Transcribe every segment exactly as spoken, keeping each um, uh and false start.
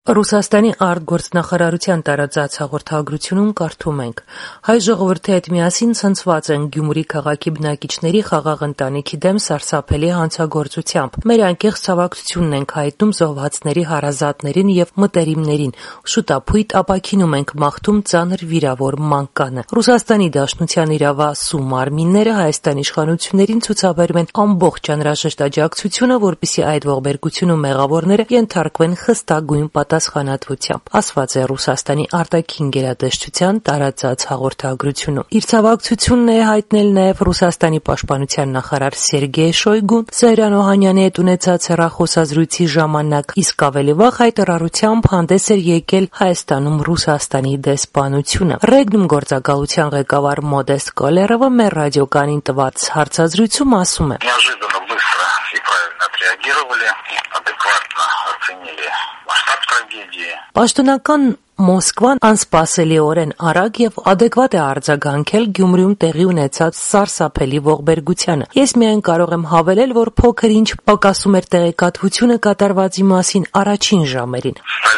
Ռուսաստանի արտգործնախարարության տարածած հաղորդագրությունում կարդում ենք. հայ ժողովրդի հետ միասին ցնցված են Գյումրի քաղաքի բնակիչների խաղաղ ընտանիքի դեմ սարսափելի հանցագործությամբ։ Մեր անկեղծ ցավակցությունն ենք հայտնում զոհվածների հարազատներին եւ մտերիմներին։ Շուտապույտ ապաքինում ենք մաղթում ծանր վիրավոր մանկանը։ Ռուսաստանի Դաշնության իրավասու մարմինները Հայաստանի իշխանություններին ցուցաբերում են ամբողջ անհրաժեշտ աջակցությունը, որպեսզի այդ ողբերգությունում մեղավորները ենթարկվեն խստագույն պատասխանատվությամբ, ասված է Ռուսաստանի արտաքին գերատեսչության տարածած հաղորդագրությունում։ Իր ցավակցությունն է հայտնել նաև Ռուսաստանի պաշտպանության նախարար Սերգեյ Շոյգուն Զեյրան Օհանյանի հետ ունեցած հեռախոսազրույցի ժամանակ, իսկ ավելի վաղ հայտարարությամբ հանդես էր եկել Հայաստանում Ռուսաստանի դեսպանությունը։ Ռեգնում գործակալության ղեկավար Մոդեստ Կոլերովը մեր ռադիոկանին տված հարցազրույցում ասում է. Պաշտոնական Մոսկվան անսպասելիորեն արագ եւ adekvat է արձագանքել Գյումրիում տեղի ունեցած սարսափելի ողբերգությանը։ Ես միայն կարող եմ հավելել, որ փոքր ինչ պակասում էր տեղեկատվությունը կատարվածի մասին առաջին ժամերին։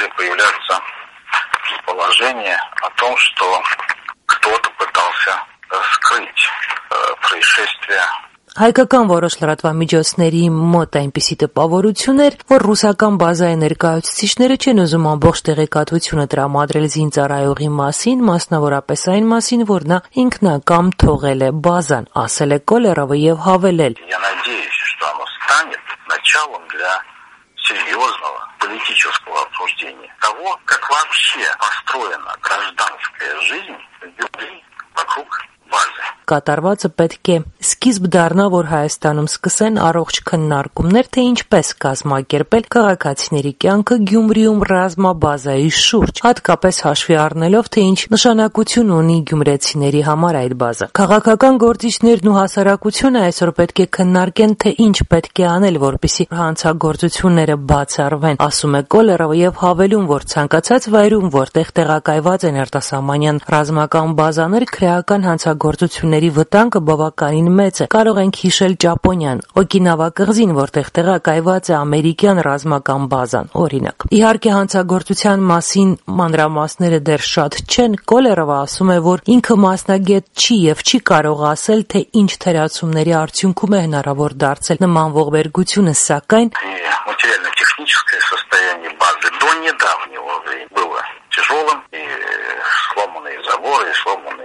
о том, что кто-то пытался скрыть происшествие. Հայկական որոշ լրատվամիջոցների մոտ այնպիսի տպավորություն էր, որ ռուսական բազայի ներկայացուցիչները չեն ուզում ամբողջ տեղեկատվությունը տրամադրել զինծառայողի մասին, մասնավորապես այն մասին, որ նա ինքնակամ թողել է բազան, ասել է Կոլերովը եւ հավելել. Я надеюсь, что оно станет началом для серьезного политического обсуждения того, как вообще построена гражданская жизнь в Гюмри вокруг базы. Կատարվածը պետք է սկիզբ դառնա, որ Հայաստանում սկսեն առողջ քննարկումներ, թե ինչպես կազմակերպել քաղաքացիների կյանքը Գյումրիում ռազմաբազայի շուրջ, հատկապես հաշվի առնելով, թե ինչ նշանակություն ունի գյումրեցիների համար այդ բազը։ Քաղաքական գործիչներն ու հասարակությունը այսօր պետք է քննարկեն, թե ինչ պետք է անել, որպեսզի հանցագործությունները բացառվեն, ասում է Կոլերովը եւ հավելում, որ ցանկացած վայրում, որտեղ տեղակայված են արտասահմանյան ռազմական բազաներ, քրեական հանցագործությունների վտանգը բավականին մեծ է։ Կարող ենք հիշել Ճապոնիան, Օկինավա կղզին, որտեղ տեղակայված է ամերիկյան ռազմական բազան, օրինակ։ Իհարկե հանցագործության մասին մանրամասները դեռ շատ չեն։ Կոլերովը ասում է, որ ինքը մասնագետ չի եւ չի կարող ասել, թե ինչ թերացումների արդյունքում է հնարավոր դարձել նման ողբերգությունը, սակայն материально-техническое состояние базы до недавнего времени было тяжелым, и сломанные заборы, и сломанные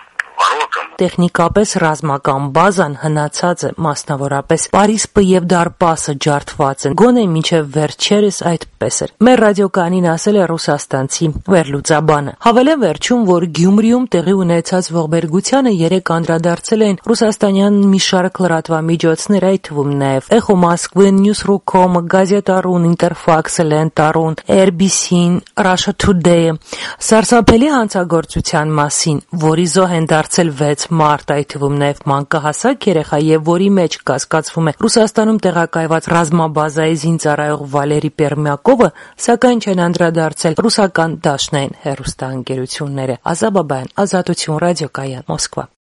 Տեխնիկապես ռազմական բազան հնացած է, մասնավորապես Պարիսպը եւ Դարպասը ջարդված են։ Գոնե մինչեւ վերջերս այդպես էր։ Մեր ռադիոկանին ասել է ռուսաստանցի վերլուծաբանը։ Հավելեմ վերջում, որ Գյումրիում տեղի ունեցած ողբերգությանը երեք անդրադարձել են ռուսաստանյան մի շարք լրատվամիջոցներ, այդ թվում նաեւ Էխո Մոսկվի, Նյուսրուկոմը, Գազետարուն, Ինտերֆաքսը, Լենտարուն, Эр Բի Սին, Russia Today-ը։ Սարսափելի հանցագործության մասին, որի զոհ են դարձել վեց մարդ, այդ թվում նաև մանկահասակ երեխա եւ որի մեջ կասկածվում է Ռուսաստանում տեղակայված ռազմաբազայի զինծառայող Վալերի Պերմյակովը, սակայն չեն անդրադարձել ռուսական դաշնային հեռուստաընկերությունները։ Ազա Բաբայան, Ազատություն ռադիոկայան, Մոսկվա։